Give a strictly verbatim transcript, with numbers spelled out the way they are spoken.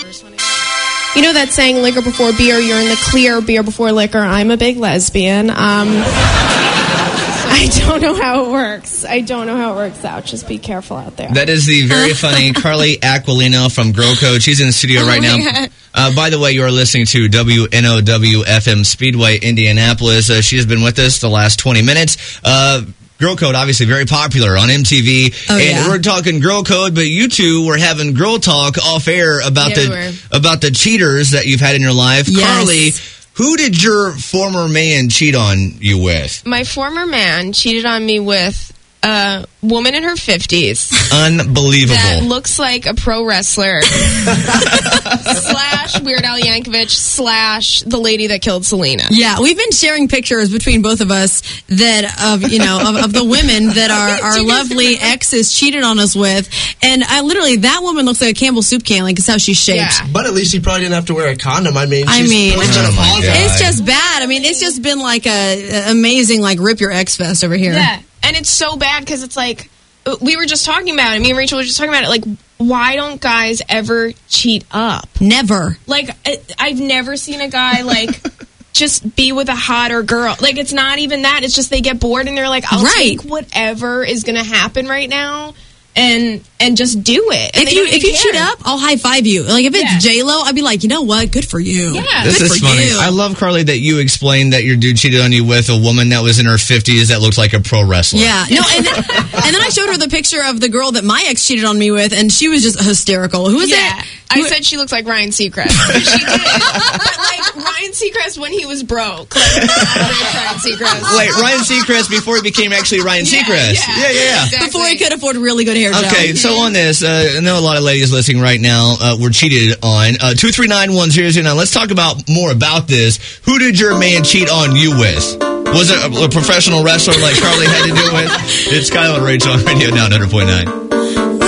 You know that saying, liquor before beer, you're in the clear, beer before liquor. I'm a big lesbian. Um, I don't know how it works. I don't know how it works out. Just be careful out there. That is the very funny Carly Aquilino from Grow Code. She's in the studio oh right now. Uh, by the way, you are listening to W N O W F M Speedway, Indianapolis. Uh, she has been with us the last twenty minutes. Uh, Girl Code, obviously very popular on M T V. Oh, and yeah. we're talking Girl Code, but you two were having girl talk off air about Yeah, the we about the cheaters that you've had in your life. Yes. Carly, who did your former man cheat on you with? My former man cheated on me with a woman in her fifties. Unbelievable. That looks like a pro wrestler. Slash Weird Al Yankovic slash the lady that killed Selena. Yeah, we've been sharing pictures between both of us that of you know of, of the women that our, our lovely exes cheated on us with, and I literally that woman looks like a Campbell soup can, like it's how she's shaped. Yeah. But at least he probably didn't have to wear a condom. I mean, I she's mean, posted oh a my pause. God. It's just bad. I mean, it's just been like a, a amazing like rip your ex fest over here. Yeah, and it's so bad because it's like we were just talking about it. Me and Rachel were just talking about it. Like, why don't guys ever cheat up? Never. Like, I, I've never seen a guy like just be with a hotter girl. Like, it's not even that. It's just they get bored and they're like, I'll Right. take whatever is going to happen right now and and just do it. And If they you don't if even you cheat care. up, I'll high five you. Like if it's Yeah. J Lo, I'd be like, you know what? Good for you. Yeah. This Good is for funny. you. I love, Carly, that you explained that your dude cheated on you with a woman that was in her fifties that looked like a pro wrestler. Yeah, no, and then, and then I showed her the picture of the girl that my ex cheated on me with, and she was just hysterical. Who was Yeah. that? I Who- said she looks like Ryan Seacrest. She did. But like Ryan Seacrest when he was broke. Like, Ryan Seacrest. Wait, Ryan Seacrest before he became actually Ryan Yeah, Seacrest. yeah. yeah, yeah. yeah. Exactly. Before he could afford really good hair gel. Okay, so on this, uh, I know a lot of ladies listening right now uh, were cheated on. Uh, two three nine, one zero zero nine. Let's talk about more about this. Who did your man cheat on you with? Was it a, a professional wrestler like Carly had to do with? It's Kyle and Rachel on Radio Now, one hundred point nine.